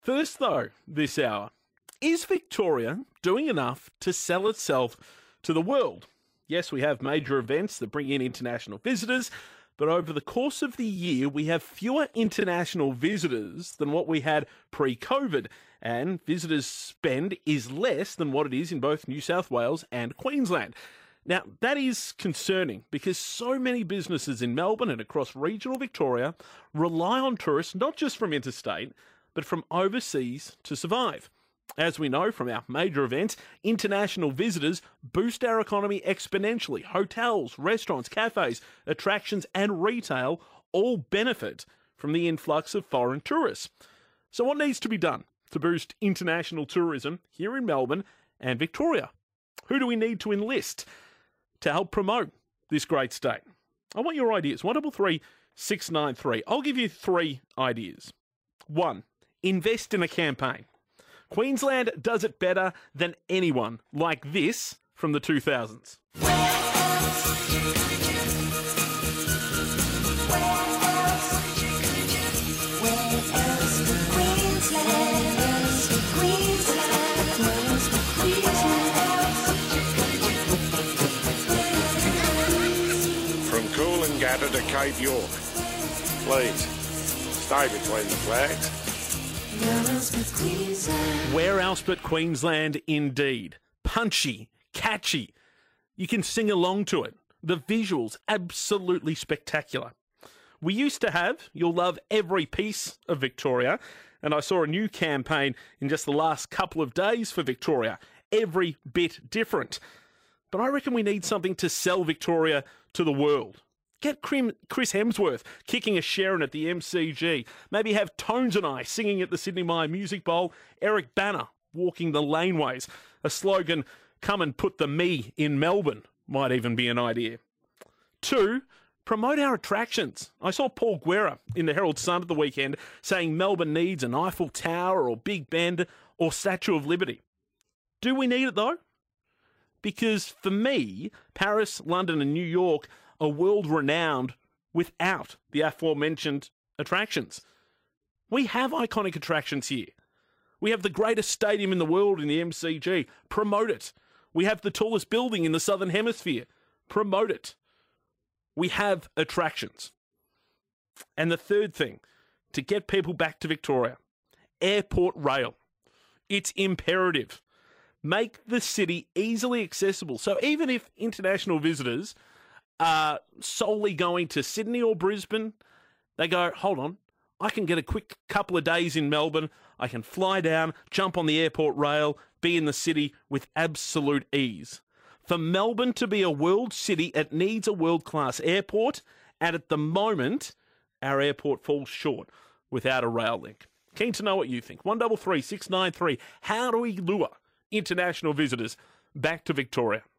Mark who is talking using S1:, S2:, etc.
S1: First, though, this hour, is Victoria doing enough to sell itself to the world? Yes, we have major events that bring in international visitors, but over the course of the year, we have fewer international visitors than what we had pre-COVID, and visitors' spend is less than what it is in both New South Wales and Queensland. Now, that is concerning because so many businesses in Melbourne and across regional Victoria rely on tourists not just from interstate, but from overseas to survive. As we know from our major events, international visitors boost our economy exponentially. Hotels, restaurants, cafes, attractions, and retail all benefit from the influx of foreign tourists. So what needs to be done to boost international tourism here in Melbourne and Victoria? Who do we need to enlist to help promote this great state? I want your ideas. 133 693. I'll give you 3 ideas. 1. Invest in a campaign. Queensland does it better than anyone, like this from the 2000s.
S2: From Coolangatta to Cape York, please stay between the flags.
S1: Where else but Queensland, indeed. Punchy, catchy. You can sing along to it. The visuals, absolutely spectacular. We used to have You'll Love Every Piece of Victoria, and I saw a new campaign in just the last couple of days for Victoria. Every bit different. But I reckon we need something to sell Victoria to the world. Get Chris Hemsworth kicking a Sharon at the MCG. Maybe have Tones and I singing at the Sydney Myer Music Bowl. Eric Banner walking the laneways. A slogan, come and put the me in Melbourne, might even be an idea. 2, promote our attractions. I saw Paul Guerra in the Herald Sun at the weekend saying Melbourne needs an Eiffel Tower or Big Ben or Statue of Liberty. Do we need it though? Because for me, Paris, London and New York are world-renowned without the aforementioned attractions. We have iconic attractions here. We have the greatest stadium in the world in the MCG. Promote it. We have the tallest building in the Southern Hemisphere. Promote it. We have attractions. And the third thing, to get people back to Victoria, airport rail. It's imperative. Make the city easily accessible. So even if international visitors are solely going to Sydney or Brisbane, they go, hold on, I can get a quick couple of days in Melbourne, I can fly down, jump on the airport rail, be in the city with absolute ease. For Melbourne to be a world city, it needs a world-class airport, and at the moment, our airport falls short without a rail link. Keen to know what you think. 133 693. How do we lure international visitors back to Victoria?